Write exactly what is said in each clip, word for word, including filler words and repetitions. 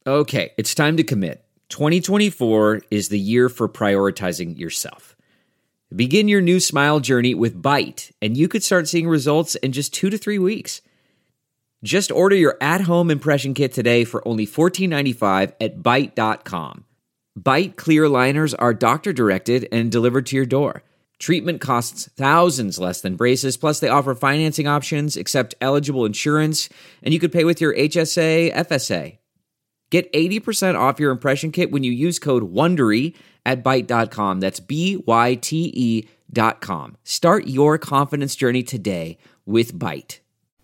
Okay, it's time to commit. twenty twenty-four is the year for prioritizing yourself. Begin your new smile journey with Byte, and you could start seeing results in just two to three weeks. Just order your at-home impression kit today for only fourteen ninety-five at byte dot com. Byte clear aligners are doctor-directed and delivered to your door. Treatment costs thousands less than braces, plus they offer financing options, accept eligible insurance, and you could pay with your H S A, F S A. Get eighty percent off your impression kit when you use code WONDERY at byte dot com. That's B Y T E dot com. Start your confidence journey today with Byte.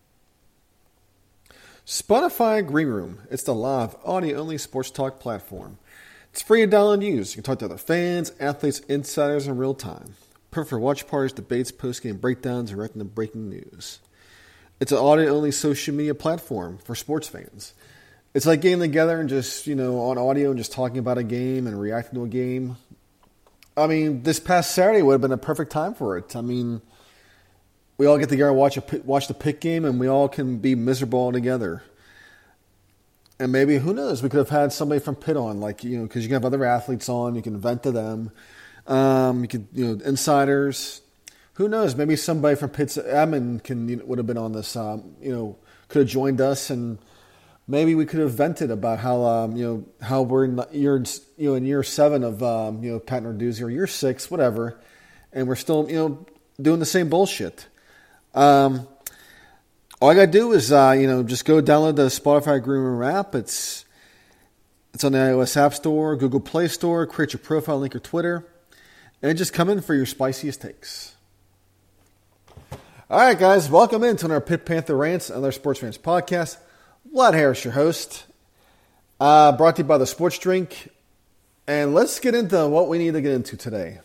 Spotify Green Room. It's the live, audio-only sports talk platform. It's free to download and use. You can talk to other fans, athletes, insiders in real time. Perfect for watch parties, debates, post-game breakdowns, and reacting to breaking news. It's an audio-only social media platform for sports fans. It's like getting together and just, you know, on audio and just talking about a game and reacting to a game. I mean, this past Saturday would have been a perfect time for it. I mean, we all get together and watch, a, watch the Pitt game, and we all can be miserable all together. And maybe, who knows, we could have had somebody from Pitt on, like, you know, because you can have other athletes on, you can vent to them. Um, you could, you know, insiders. Who knows, maybe somebody from Pitt's admin can, you know, would have been on this, um, you know, could have joined us, and maybe we could have vented about how, um, you know, how we're in year, you know, in year seven of, um, you know, Pat Narduzzi, or year six, whatever, and we're still, you know, doing the same bullshit. Um, all I gotta do is, uh, you know, just go download the Spotify Green Room app. It's, it's on the iOS App Store, Google Play Store. Create your profile, link your Twitter, and just come in for your spiciest takes. All right, guys, welcome into our Pitt Panther Rants and other sports fans podcast. Vlad Harris, your host, uh, brought to you by the Sports Drink. And let's get into what we need to get into today.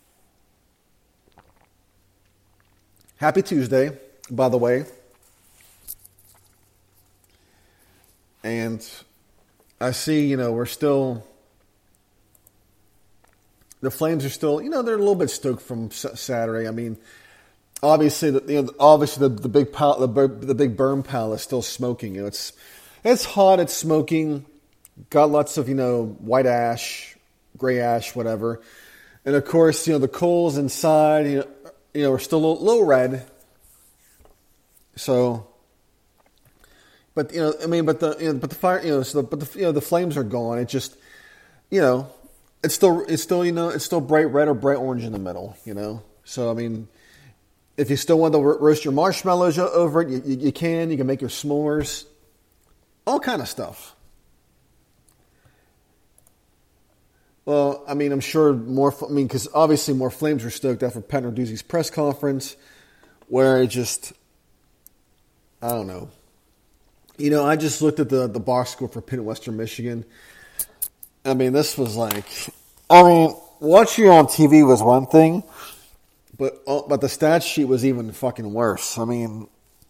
Happy Tuesday, by the way. And I see, you know, we're still, the Flames are still, you know, they're a little bit stoked from Saturday. I mean, obviously, the, you know, obviously the, the big pal, the, the big burn pile is still smoking. You know, it's it's hot, it's smoking, got lots of, you know, white ash, gray ash, whatever, and of course, you know, the coals inside, you know, you know, are still a little, little red. So, but you know, I mean, but the you know, but the fire, you know, so the, but the you know the flames are gone. It just, you know, it's still it's still you know it's still bright red or bright orange in the middle. You know, so I mean. If you still want to roast your marshmallows over it, you, you, you can. You can make your s'mores. All kind of stuff. Well, I mean, I'm sure more, I mean, because obviously more Flames were stoked after Pat Narduzzi's press conference, where it just, I don't know. You know, I just looked at the, the box score for Pitt and Western Michigan. I mean, this was like, I mean, watching on T V was one thing. But but the stat sheet was even fucking worse. I mean,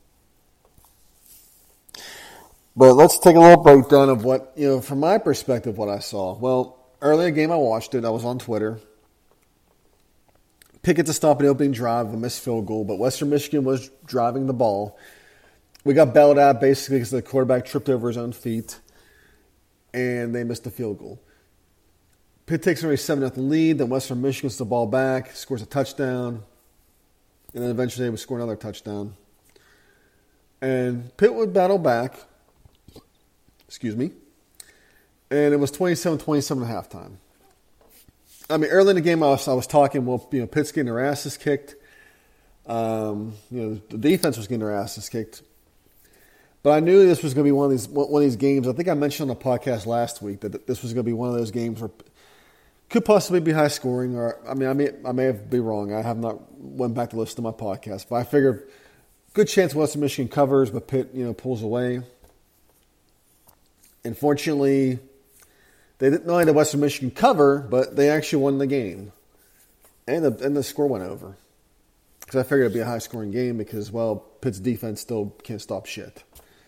but let's take a little breakdown of what, you know, from my perspective, what I saw. Well, earlier game I watched it. I was on Twitter. Pickett to stop an opening drive, a missed field goal, but Western Michigan was driving the ball. We got bailed out basically because the quarterback tripped over his own feet, and they missed the field goal. Pitt takes a seven nothing lead, then Western Michigan gets the ball back, scores a touchdown, and then eventually they would score another touchdown. And Pitt would battle back, excuse me, and it was twenty-seven twenty-seven at halftime. I mean, early in the game I was, I was talking, well, you know, Pitt's getting their asses kicked. Um, you know, the defense was getting their asses kicked. But I knew this was going to be one of these one of these games. I think I mentioned on the podcast last week that this was going to be one of those games where could possibly be high scoring, or I mean, I may I may be wrong. I have not went back to listen to my podcast, but I figured good chance Western Michigan covers, but Pitt, you know, pulls away. Unfortunately, they didn't only did Western Michigan cover, but they actually won the game, and the and the score went over. Because I figured it'd be a high scoring game because, well, Pitt's defense still can't stop shit.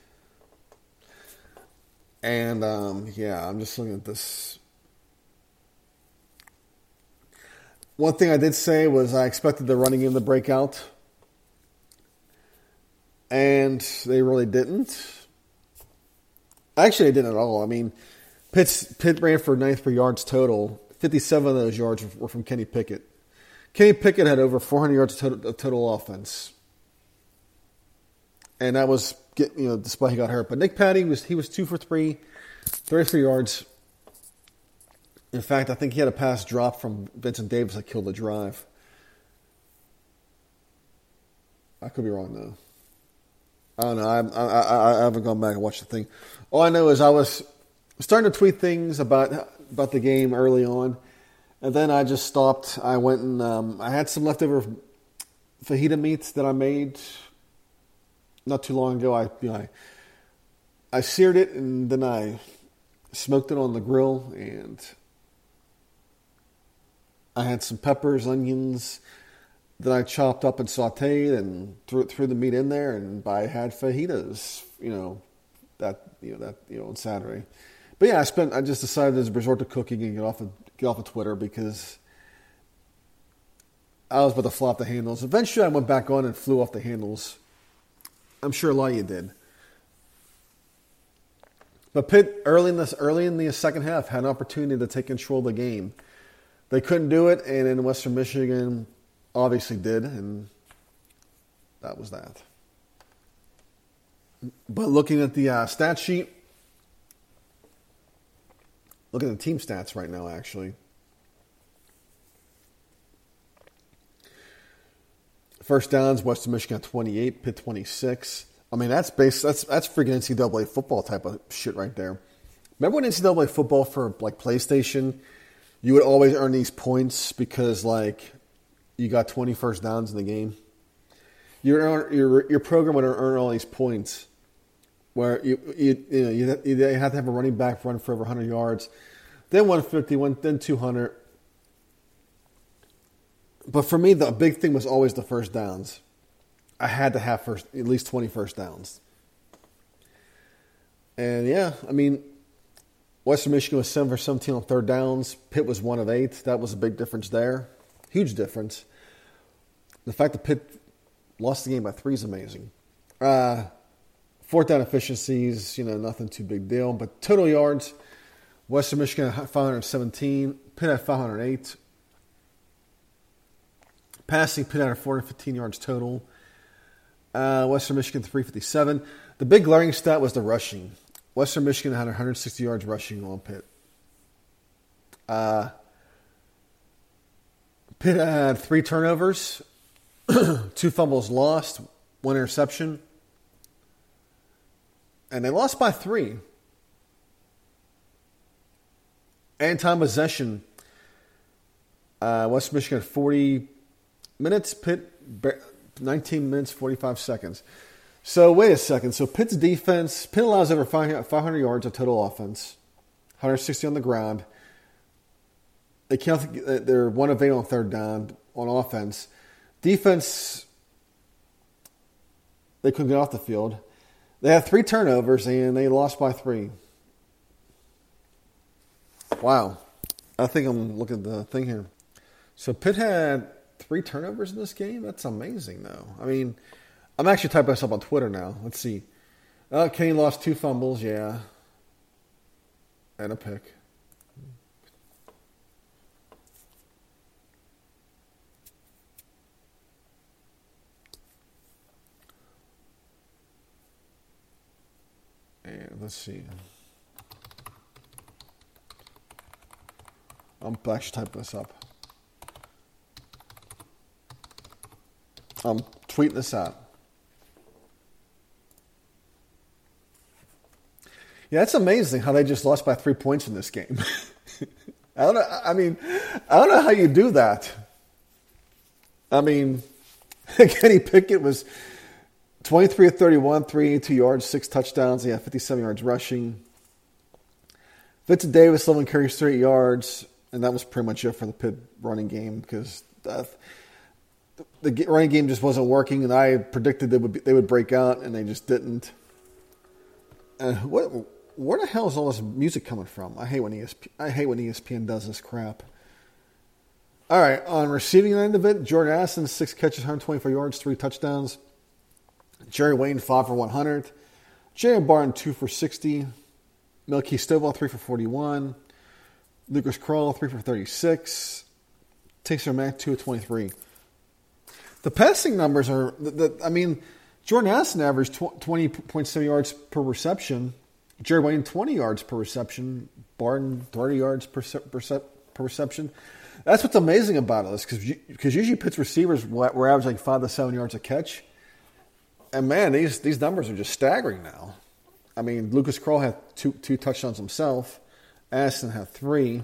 And um, yeah, I'm just looking at this. One thing I did say was I expected the running game to break out. And they really didn't. Actually, they didn't at all. I mean, Pitt's, Pitt ran for ninety-three yards total. fifty-seven of those yards were from Kenny Pickett. Kenny Pickett had over four hundred yards of total, of total offense. And that was, you know, despite he got hurt. But Nick Patty, was he was two for three, thirty-three yards. In fact, I think he had a pass drop from Vincent Davis that killed the drive. I could be wrong, though. I don't know. I, I, I, I haven't gone back and watched the thing. All I know is I was starting to tweet things about about the game early on, and then I just stopped. I went and um, I had some leftover fajita meats that I made not too long ago. I you know I, I seared it and then I smoked it on the grill, and I had some peppers, onions that I chopped up and sautéed and threw, threw the meat in there, and I had fajitas, you know, that you know that you know on Saturday. But yeah, I spent. I just decided to resort to cooking and get off of get off of Twitter because I was about to flop the handles. Eventually, I went back on and flew off the handles. I'm sure a lot of you did. But Pitt early in this early in the second half had an opportunity to take control of the game. They couldn't do it, and in Western Michigan obviously did, and that was that. But looking at the uh, stat sheet, look at the team stats right now, actually. First downs, Western Michigan twenty-eight, Pitt twenty-six. I mean, that's base. That's that's freaking N C double A football type of shit right there. Remember when N C double A football for like PlayStation, you would always earn these points because like you got twenty first downs in the game. Your your your program would earn all these points, where you you you know you, you have to have a running back run for over one hundred yards, then one fifty, then two hundred. But for me, the big thing was always the first downs. I had to have first at least twenty first downs. And yeah, I mean, Western Michigan was seven for seventeen on third downs. Pitt was one of eight. That was a big difference there. Huge difference. The fact that Pitt lost the game by three is amazing. Uh, fourth down efficiencies, you know, nothing too big deal. But total yards, Western Michigan had five hundred seventeen. Pitt had five hundred eight. Passing, Pitt had four hundred fifteen yards total. Uh, Western Michigan, three hundred fifty-seven. The big glaring stat was the rushing. Western Michigan had one hundred sixty yards rushing on Pitt. Uh, Pitt had three turnovers, two fumbles lost, one interception. And they lost by three. And time possession, uh, West Michigan had forty minutes, Pitt nineteen minutes, forty-five seconds. So wait a second. So Pitt's defense, Pitt allows over five hundred yards of total offense, one hundred sixty on the ground. They can't. They're one of eight on third down on offense. Defense, they couldn't get off the field. They had three turnovers and they lost by three. Wow. I think I'm looking at the thing here. So Pitt had three turnovers in this game? That's amazing, though. I mean, I'm actually typing this up on Twitter now. Let's see. Uh, Kenny lost two fumbles, yeah. And a pick. And let's see. I'm actually typing this up. I'm tweeting this out. Yeah, it's amazing how they just lost by three points in this game. I don't know. I mean, I don't know how you do that. I mean, Kenny Pickett was twenty-three of thirty-one, three hundred eighty-two yards, six touchdowns. He had fifty-seven yards rushing. Vincent Davis, eleven carries, thirty yards, and that was pretty much it for the Pitt running game because the, the running game just wasn't working, and I predicted they would be, they would break out, and they just didn't. Uh, what? Where the hell is all this music coming from? I hate when E S P N, I hate when E S P N does this crap. All right, on receiving end of it, Jordan Addison, six catches, one hundred twenty-four yards, three touchdowns. Jerry Wayne, five for one hundred. Jalen Barton, two for sixty. Melky Stovall, three for forty-one. Lucas Krull, three for thirty-six. Taysom Mack, two of twenty-three. The passing numbers are, the, the, I mean, Jordan Addison averaged twenty point seven yards per reception. Jared Wayne, twenty yards per reception. Barton, thirty yards per, per, per reception. That's what's amazing about this, because usually Pitt's receivers were averaging like five to seven yards a catch. And, man, these, these numbers are just staggering now. I mean, Lucas Krull had two, two touchdowns himself. Addison had three.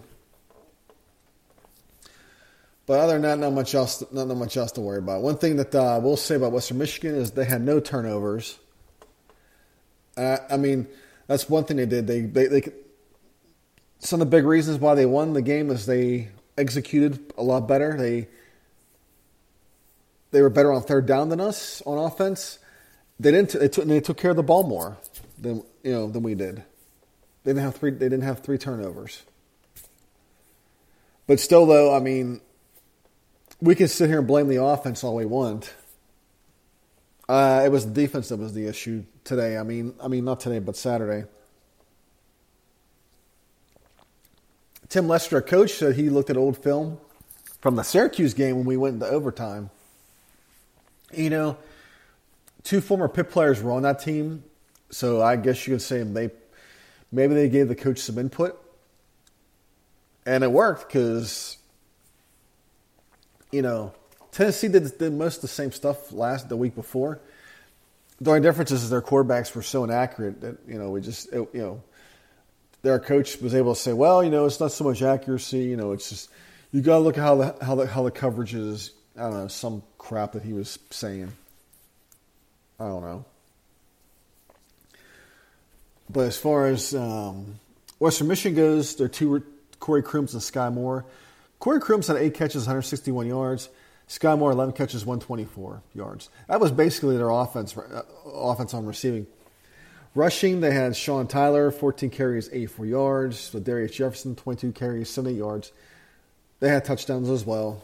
But other than that, not much else. Not, not much else to worry about. One thing that uh, we'll say about Western Michigan is they had no turnovers. Uh, I mean, that's one thing they did. They, they they some of the big reasons why they won the game is they executed a lot better. They they were better on third down than us on offense. They didn't. They took they took care of the ball more than you know than we did. They didn't have three. They didn't have three turnovers. But still, though, I mean, we can sit here and blame the offense all we want. Uh, it was the defense that was the issue today. I mean, I mean not today, but Saturday. Tim Lester, a coach, said he looked at old film from the Syracuse game when we went into overtime. You know, two former Pitt players were on that team, so I guess you could say they maybe they gave the coach some input, and it worked because, you know, Tennessee did, did most of the same stuff last the week before. The only difference is their quarterbacks were so inaccurate that, you know, we just, it, you know, their coach was able to say, well, you know, it's not so much accuracy, you know, it's just, you got to look at how the, how the, how the coverage is. I don't know, some crap that he was saying. I don't know. But as far as um, Western Michigan goes, there are two, Corey Crooms and Sky Moore. Corey Crooms had eight catches, one hundred sixty-one yards. Sky Moore, eleven catches, one hundred twenty-four yards. That was basically their offense, uh, offense on receiving. Rushing, they had Sean Tyler, fourteen carries, eighty-four yards. So Darius Jefferson, twenty-two carries, seventy yards. They had touchdowns as well.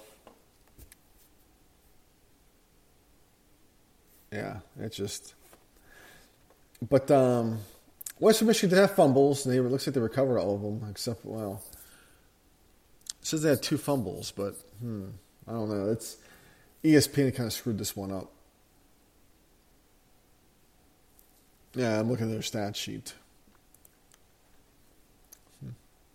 Yeah, it's just. But um, Western Michigan did have fumbles, and they, it looks like they recovered all of them, except, well, it says they had two fumbles, but hmm, I don't know. It's E S P N kind of screwed this one up. Yeah, I'm looking at their stat sheet. Hmm.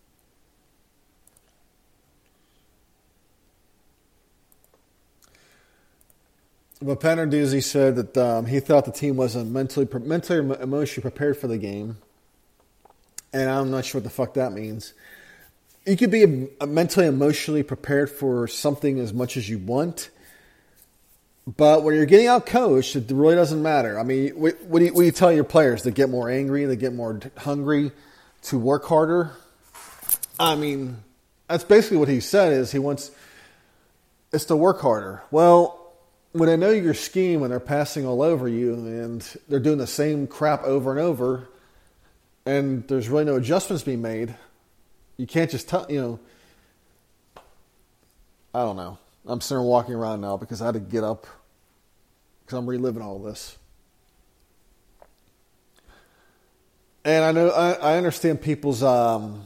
But Pat Narduzzi said that um, he thought the team wasn't mentally, mentally or emotionally prepared for the game. And I'm not sure what the fuck that means. You could be mentally, emotionally prepared for something as much as you want. But when you're getting out coached, it really doesn't matter. I mean, what, what, do you, what do you tell your players? They get more angry, they get more hungry to work harder? I mean, that's basically what he said is he wants us to work harder. Well, when they know your scheme and they're passing all over you and they're doing the same crap over and over and there's really no adjustments being made, you can't just tell, you know, I don't know. I'm sitting there walking around now because I had to get up because I'm reliving all this. And I know I, I understand people's um,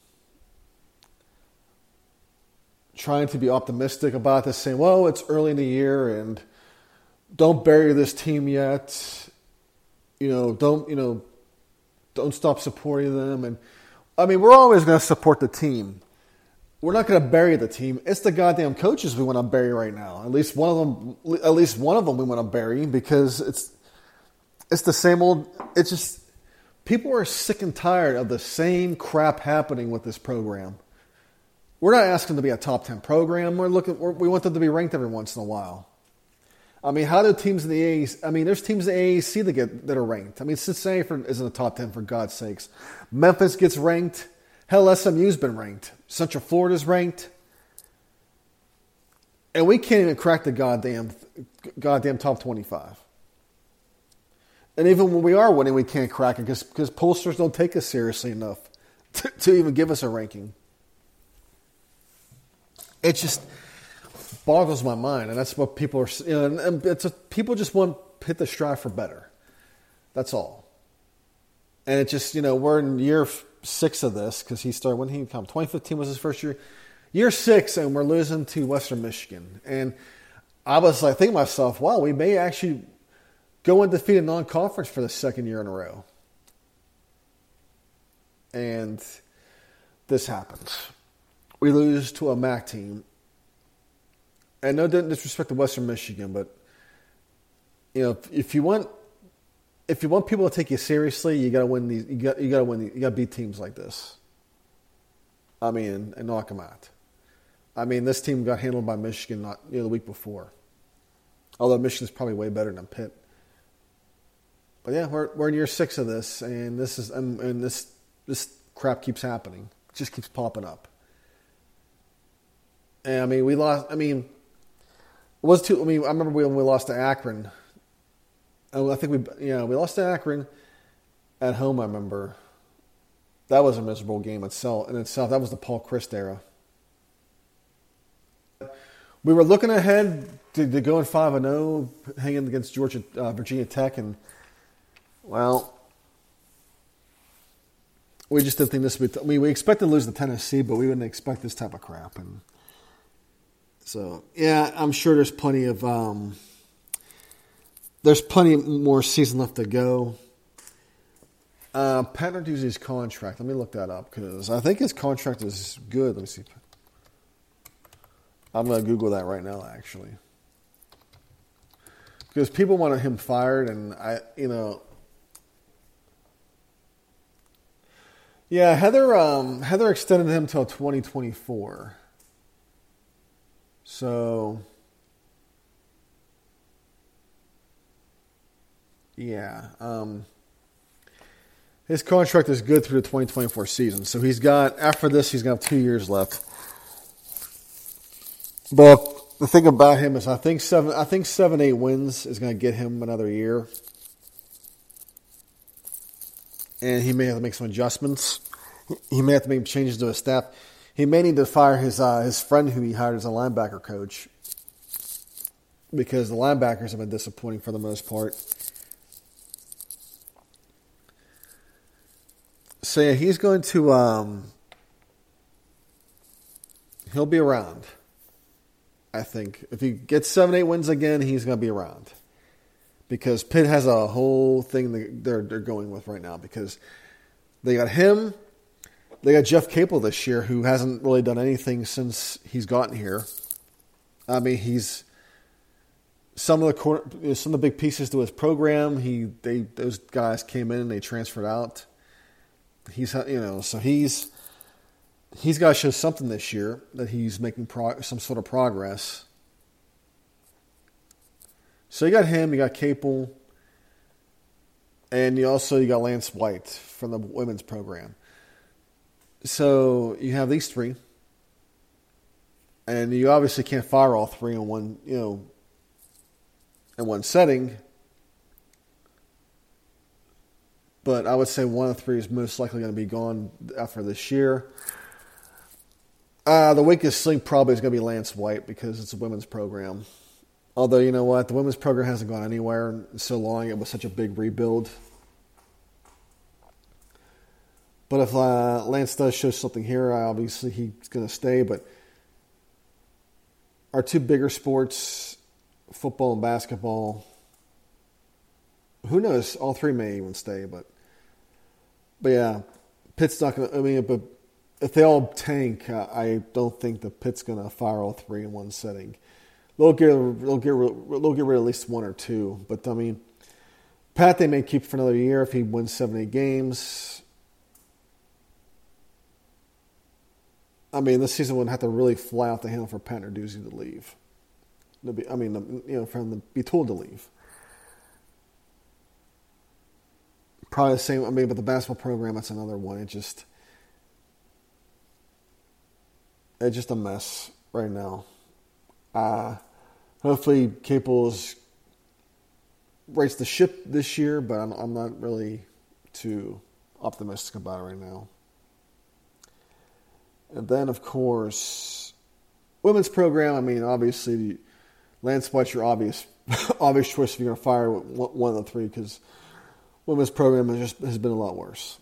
trying to be optimistic about this, saying, well, it's early in the year and don't bury this team yet. You know, don't, you know, don't stop supporting them. And I mean, we're always going to support the team. We're not going to bury the team. It's the goddamn coaches we want to bury right now. At least one of them. At least one of them we want to bury because it's it's the same old. It's just people are sick and tired of the same crap happening with this program. We're not asking them to be a top ten program. We're looking. We're, we want them to be ranked every once in a while. I mean, how do teams in the A A C? I mean, there's teams in the A A C that get that are ranked. I mean, Cincinnati isn't a top ten for God's sakes. Memphis gets ranked. Hell, S M U's been ranked. Central Florida's ranked. And we can't even crack the goddamn goddamn top twenty-five. And even when we are winning, we can't crack it because because pollsters don't take us seriously enough to, to even give us a ranking. It just boggles my mind, and that's what people are. You know, and it's a, people just want to hit the strive for better. That's all. And it just, you know, we're in year six of this because he started, when he come, twenty fifteen was his first year. Year six, and we're losing to Western Michigan. And I was like thinking to myself, wow, we may actually go undefeated non-conference for the second year in a row. And this happens. We lose to a M A C team. And no disrespect to Western Michigan, but you know, if, if you want, if you want people to take you seriously, you got to win these. You got you got to win. These, you got to beat teams like this. I mean, and knock them out. I mean, this team got handled by Michigan not you know the week before. Although Michigan's probably way better than Pitt. But yeah, we're we're in year six of this, and this is and, and this this crap keeps happening. It just keeps popping up. And I mean, we lost. I mean, it was too. I mean, I remember when we lost to Akron. And I think we, you know, we lost to Akron at home. I remember that was a miserable game itself. In itself, that was the Paul Chryst era. We were looking ahead to, to going five and zero, hanging against Georgia, uh, Virginia Tech, and well, we just didn't think this would be. T- I mean, we expected to lose to Tennessee, but we wouldn't expect this type of crap. And so, yeah, I'm sure there's plenty of um, there's plenty more season left to go. Uh, Pat Narduzzi's contract. Let me look that up because I think his contract is good. Let me see. I'm going to Google that right now, actually, because people wanted him fired, and I, you know, yeah, Heather, um, Heather extended him till twenty twenty-four. So, yeah, um, his contract is good through the twenty twenty-four season. So he's got after this, he's got two years left. But the thing about him is, I think seven, I think seven, eight wins is going to get him another year, and he may have to make some adjustments. He may have to make changes to his staff. He may need to fire his uh, his friend who he hired as a linebacker coach, because the linebackers have been disappointing for the most part. So yeah, he's going to um, he'll be around. I think if he gets seven, eight wins again, he's going to be around, because Pitt has a whole thing that they're they're going with right now, because they got him, they got Jeff Capel this year, who hasn't really done anything since he's gotten here. I mean, he's some of the some of the big pieces to his program. He they those guys came in and they transferred out. He's you know so he's. He's got to show something this year that he's making pro- some sort of progress. So you got him, you got Capel, and you also you got Lance White from the women's program. So you have these three, and you obviously can't fire all three in one, you know, in one setting. But I would say one of the three is most likely going to be gone after this year. Uh, the weakest link probably is going to be Lance White, because it's a women's program. Although, you know what? The women's program hasn't gone anywhere in so long. It was such a big rebuild. But if uh, Lance does show something here, obviously he's going to stay. But our two bigger sports, football and basketball, who knows? All three may even stay. But, but yeah, Pitt's not going to, I mean, but if they all tank, uh, I don't think the Pitt's going to fire all three in one setting. They'll get, they'll get, they'll get rid of at least one or two. But I mean, Pat they may keep for another year if he wins seven, eight games. I mean, this season would have to really fly off the handle for Pat Narduzzi to leave. To be, I mean, you know, for him to be told to leave. Probably the same. I mean, but the basketball program, that's another one. It just. It's just a mess right now. Uh, hopefully, Capel's rates the ship this year, but I'm, I'm not really too optimistic about it right now. And then, of course, women's program. I mean, obviously, Lance White's your obvious, obvious choice if you're going to fire one of the three, because women's program has just has been a lot worse.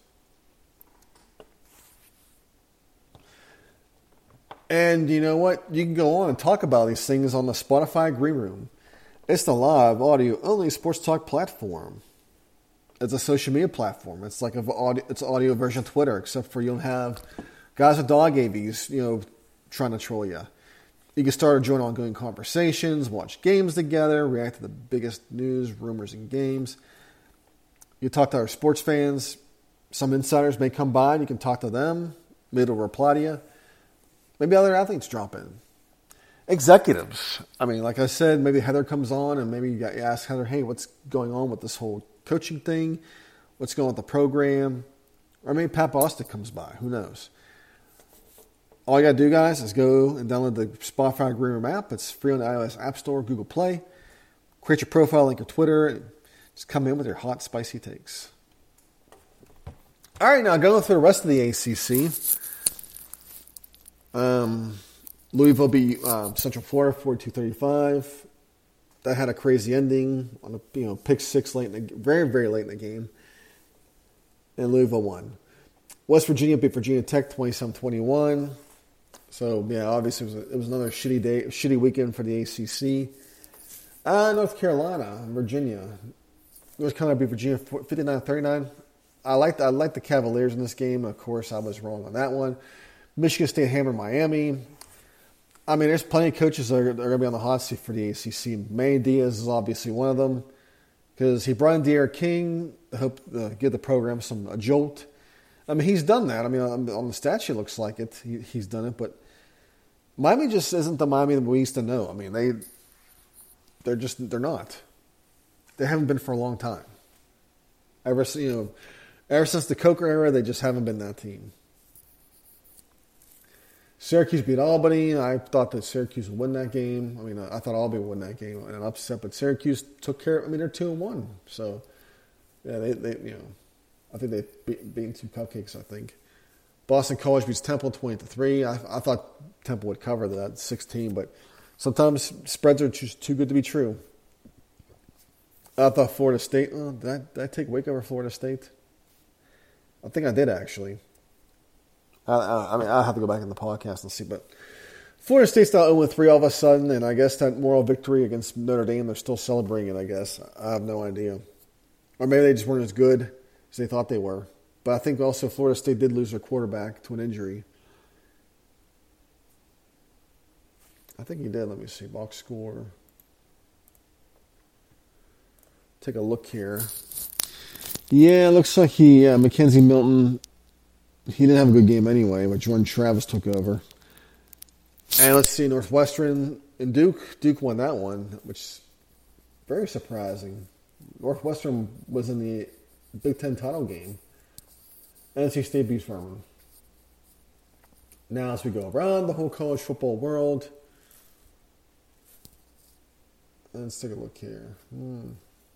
And you know what? You can go on and talk about these things on the Spotify Green Room. It's the live audio only sports talk platform. It's a social media platform. It's like an audio, it's an audio version of Twitter, except for you don't have guys with dog A Vs, you know, trying to troll you. You can start or join ongoing conversations, watch games together, react to the biggest news, rumors, and games. You talk to our sports fans. Some insiders may come by and you can talk to them. Maybe they'll reply to you. Maybe other athletes drop in. Executives. I mean, like I said, maybe Heather comes on and maybe you ask Heather, hey, what's going on with this whole coaching thing? What's going on with the program? Or maybe Pat Bostic comes by. Who knows? All you got to do, guys, is go and download the Spotify Green Room app. It's free on the iOS App Store, Google Play. Create your profile, link your Twitter, and just come in with your hot, spicy takes. All right, now going through the rest of the A C C. Um, Louisville beat uh, Central Florida forty-two thirty-five. That had a crazy ending on a you know pick six late in the, very very late in the game, and Louisville won. West Virginia beat Virginia Tech twenty-seven twenty-one. So yeah, obviously it was, a, it was another shitty day, shitty weekend for the A C C. Uh, North Carolina, Virginia. North Carolina beat Virginia fifty-nine thirty-nine. I liked I liked the Cavaliers in this game. Of course, I was wrong on that one. Michigan State hammered Miami. I mean, there's plenty of coaches that are, are going to be on the hot seat for the A C C. Manny Diaz is obviously one of them because he brought in D'Eriq King to help uh, give the program some a jolt. I mean, he's done that. I mean, on, on the stat sheet, it looks like it. He, he's done it, but Miami just isn't the Miami that we used to know. I mean, they they're just they're not. They haven't been for a long time. Ever you know, ever since the Coker era, they just haven't been that team. Syracuse beat Albany. I thought that Syracuse would win that game. I mean, I thought Albany would win that game in an upset, but Syracuse took care of. I mean, they're two and one. So, yeah, they, they you know, I think they beat, beat two cupcakes. I think Boston College beats Temple twenty to three. I, I thought Temple would cover that sixteen, but sometimes spreads are just too good to be true. I thought Florida State. Oh, did, I, did I take Wake over Florida State? I think I did actually. I, I, I mean, I'll have to go back in the podcast and see, but Florida State's now oh three all of a sudden, and I guess that moral victory against Notre Dame, they're still celebrating it, I guess. I have no idea. Or maybe they just weren't as good as they thought they were. But I think also Florida State did lose their quarterback to an injury. I think he did. Let me see. Box score. Take a look here. Yeah, it looks like he, uh, Mackenzie Milton... He didn't have a good game anyway, but Jordan Travis took over. And let's see, Northwestern and Duke. Duke won that one, which is very surprising. Northwestern was in the Big Ten title game. N C State beat Furman. Now as we go around the whole college football world, let's take a look here. Hmm.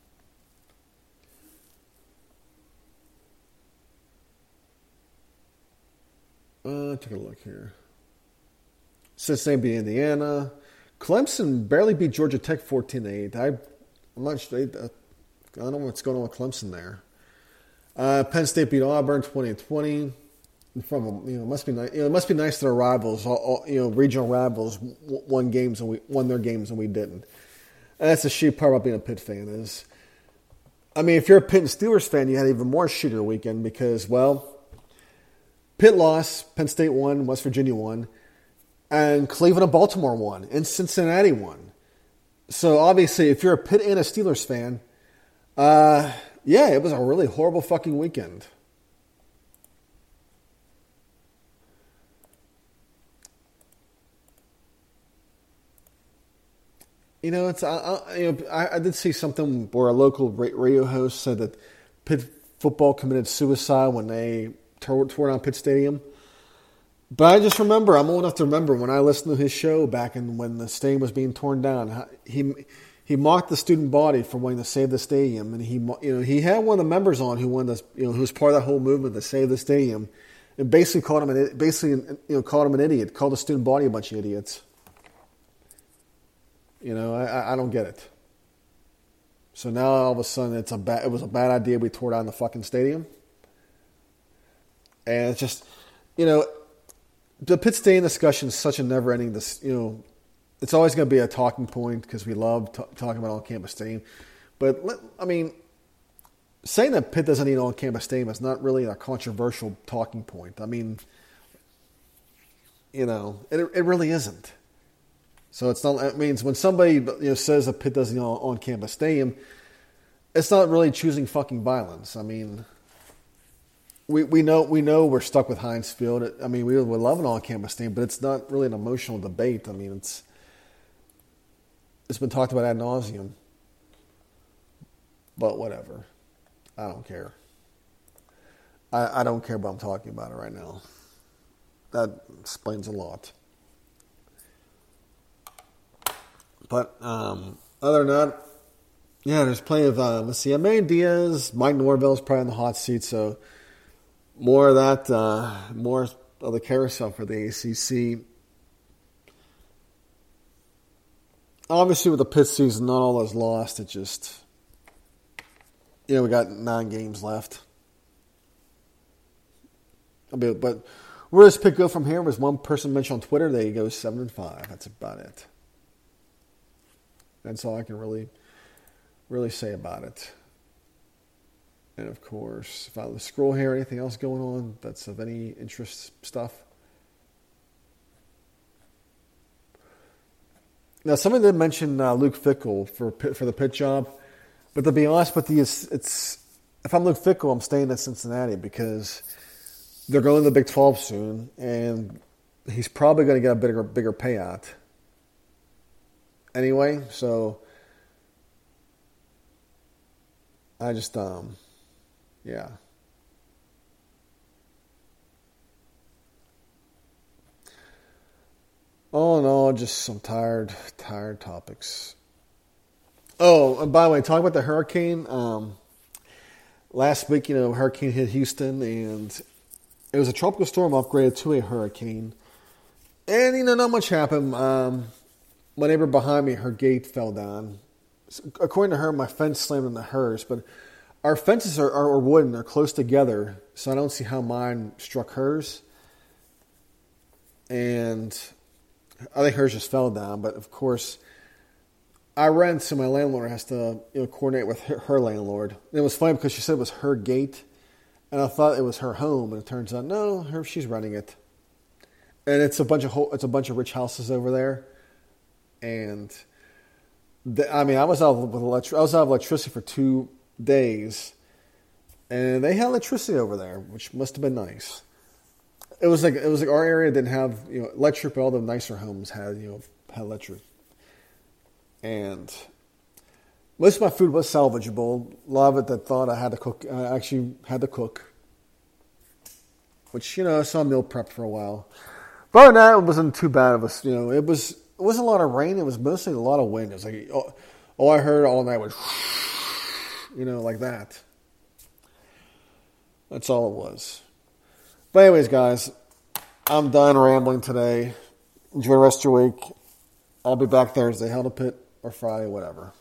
Uh, take a look here. Cincinnati beat Indiana. Clemson barely beat Georgia Tech fourteen to eight. I, I'm not sure. I don't know what's going on with Clemson there. Uh, Penn State beat Auburn twenty to twenty. From you know, it must be nice. You know, it must be nice that our rivals, all, all, you know, regional rivals, won games and we won their games and we didn't. And that's the shitty part about being a Pitt fan is. I mean, if you're a Pitt and Steelers fan, you had even more shittier weekend because, well. Pitt lost, Penn State won, West Virginia won, and Cleveland and Baltimore won, and Cincinnati won. So obviously, if you're a Pitt and a Steelers fan, uh, yeah, it was a really horrible fucking weekend. You know, it's I, I, you know, I, I did see something where a local radio host said that Pitt football committed suicide when they tore, tore down Pitt Stadium. But I just remember, I'm old enough to remember when I listened to his show back in when the stadium was being torn down. He he mocked the student body for wanting to save the stadium, and he you know he had one of the members on who wanted to, you know who was part of that whole movement to save the stadium, and basically called him an basically you know called him an idiot, called the student body a bunch of idiots. You know, I I don't get it. So now all of a sudden it's a bad, it was a bad idea we tore down the fucking stadium. And it's just, you know, the pit stadium discussion is such a never-ending, this, you know, it's always going to be a talking point because we love t- talking about on-campus stadium. But, let, I mean, saying that Pitt doesn't need an on-campus stadium is not really a controversial talking point. I mean, you know, it it really isn't. So it's not. It means when somebody, you know, says that Pitt doesn't need an on-campus stadium, it's not really choosing fucking violence. I mean, we we know we know we're stuck with Heinz Field. I mean, we would love an on-campus stadium, but it's not really an emotional debate. I mean, it's it's been talked about ad nauseum. But whatever. I don't care. I, I don't care about I'm talking about it right now. That explains a lot. But um, other than that, yeah, there's plenty of, uh, let's see, Manny Diaz, Mike Norvell's probably in the hot seat, so more of that, uh, more of the carousel for the A C C. Obviously, with the Pitt season, not all is lost. It just, you know, we got nine games left. I mean, but where does Pitt go from here? Was one person mentioned on Twitter they go seven and five. That's about it. That's all I can really, really say about it. And of course, if I scroll here, anything else going on that's of any interest stuff. Now, somebody did mention uh, Luke Fickell for for the Pitt job, but to be honest with you, it's, it's if I'm Luke Fickell, I'm staying at Cincinnati because they're going to the Big twelve soon, and he's probably going to get a bigger bigger payout. Anyway, so I just um, yeah. All in all, just some tired, tired topics. Oh, and by the way, talking about the hurricane, um, last week, you know, hurricane hit Houston, and it was a tropical storm upgraded to a hurricane. And, you know, not much happened. Um, my neighbor behind me, her gate fell down. According to her, my fence slammed into hers, but our fences are, are wooden. They're close together, so I don't see how mine struck hers. And I think hers just fell down, but of course, I rent, so my landlord has to, you know, coordinate with her, her landlord. And it was funny because she said it was her gate, and I thought it was her home, and it turns out no, her she's renting it. And it's a bunch of it's a bunch of rich houses over there, and the, I mean, I was out with electric, I was out of electricity for two days, and they had electricity over there, which must have been nice. It was like it was like our area didn't have, you know, electric, but all the nicer homes had, you know, had electric. And most of my food was salvageable. A lot of it that thought I had to cook, I actually had to cook. Which, you know, I saw meal prep for a while. But other than that, it wasn't too bad of us. You know, it was it wasn't a lot of rain. It was mostly a lot of wind. It was like all, all I heard all night was, you know, like that. That's all it was. But anyways, guys, I'm done rambling today. Enjoy the rest of your week. I'll be back Thursday. Hell to Pit or Friday, whatever.